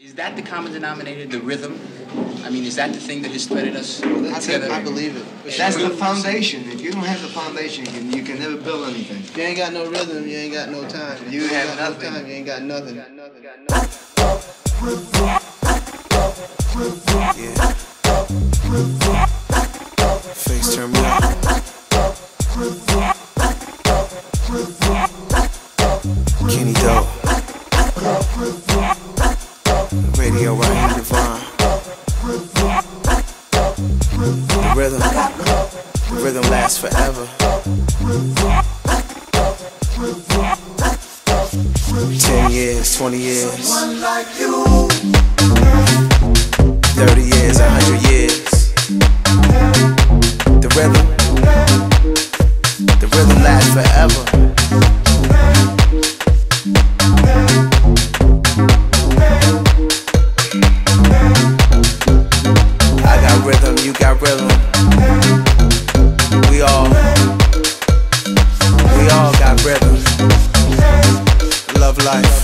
Is that the common denominator, the rhythm? I mean, is that the thing that has threaded us together? I believe it. That's the foundation. If you don't have the foundation, you can never build anything. If you ain't got no rhythm, you ain't got no time. If You have ain't got nothing. No time, you ain't got nothing. Yeah. Face turn me up. Kenny Doe. Radio Raheem Devon. The rhythm lasts forever. 10 years, 20 years, 30 years, 100 years. The rhythm lasts forever. I got rhythm, you got rhythm. We all got rhythm. Love life.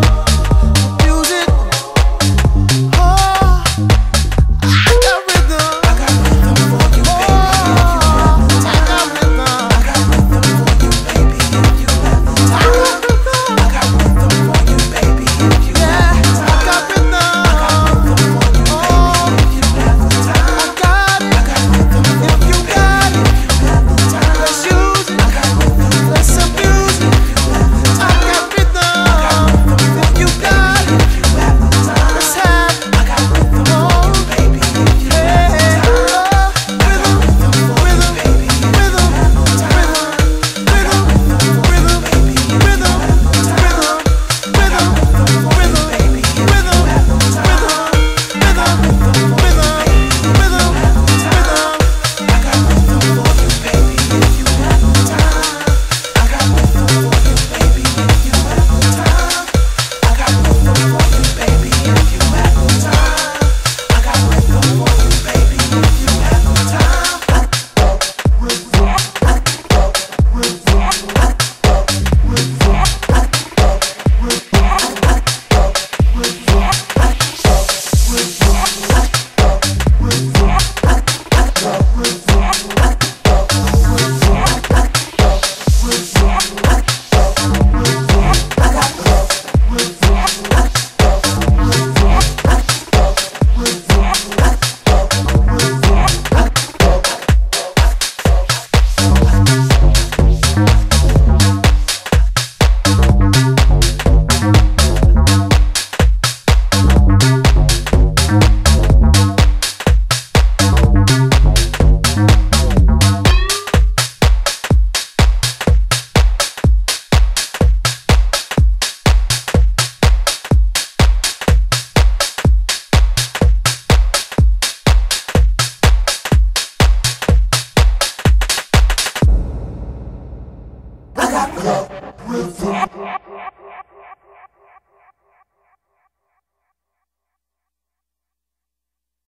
Rhythm. rhythm.